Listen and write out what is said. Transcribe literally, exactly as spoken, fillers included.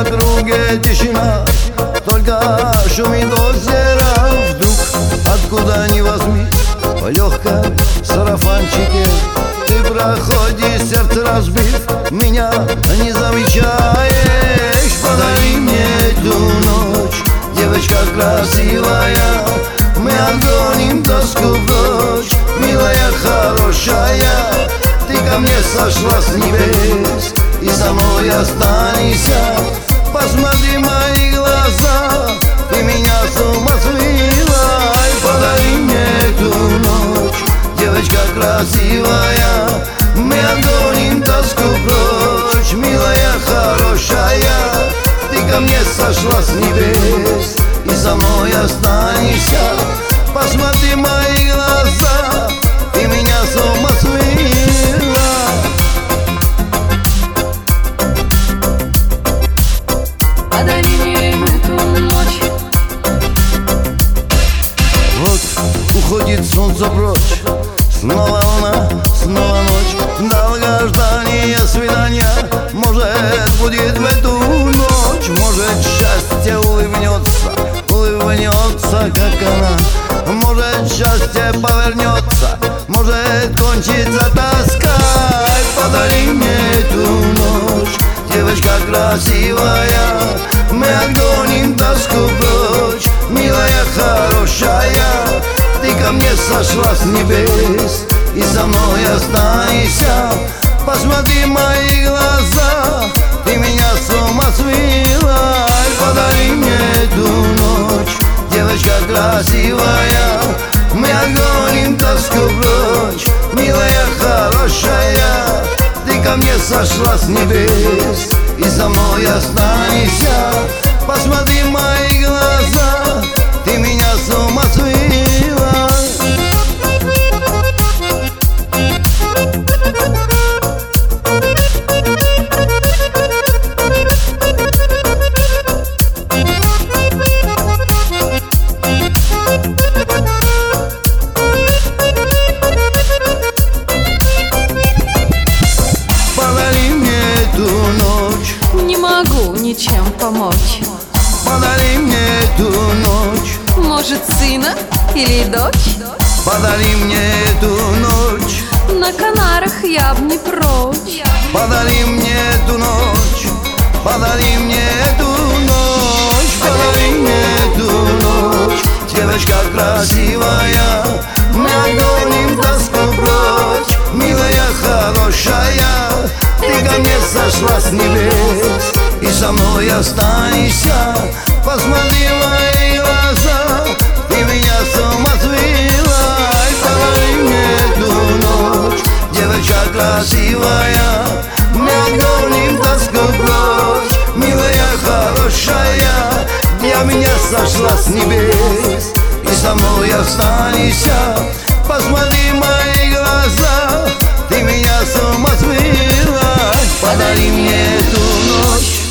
в округе тишина, только шумит озеро. Вдруг, откуда ни возьмись, в легком сарафанчике ты проходишь, сердце разбив, меня не замечаешь. Подари мне эту ночь, девочка красивая, мы отгоним тоску прочь, милая, хорошая. Ты ко мне сошла с небес и со мной останешься. Посмотри мои глаза, ты меня с ума свела. Подари мне эту ночь, девочка красивая, мы отгоним тоску прочь, милая, хорошая. Ты ко мне сошла с небес и со мной останешься. Посмотри мои глаза, ты меня с ума свела. Подари мне эту ночь. Вот уходит солнце прочь, снова луна, снова ночь. Долгождание свидания, может, будет в эту ночь. Может, счастье улыбнется, улыбнется, как она. Может, счастье повернется, может, кончится тоска. Подари мне эту ночь, девочка красивая, мы отгоним тоску прочь, милая, хорошая. Ты ко мне сошла с небес и со мной останешься. Посмотри мои глаза, ты меня с ума свела. Подари мне эту ночь, девочка красивая, мы отгоним тоску прочь, милая, хорошая. Ты ко мне сошла с небес и со мной останешься. Посмотри мои глаза, ты меня с ума свела. Подари мне эту ночь, Не могу ничем помочь. подари мне эту ночь, Может, сына или дочь? подари мне эту ночь, На Канарах я б не прочь. подари мне эту ночь, подари мне эту ночь, подари мне эту ночь, девочка красивая, мы отгоним тоску прочь, милая, хорошая. Ты ко мне сошла с небес и со мной останешься. Посмотри мои глаза, ты меня с ума свела. Подари мне эту ночь, девочка красивая, мы отгоним тоску прочь, милая, хорошая. Для меня сошла с небес и со мной останешься. Посмотри мои глаза, ты меня с ума свела. Подари мне эту ночь,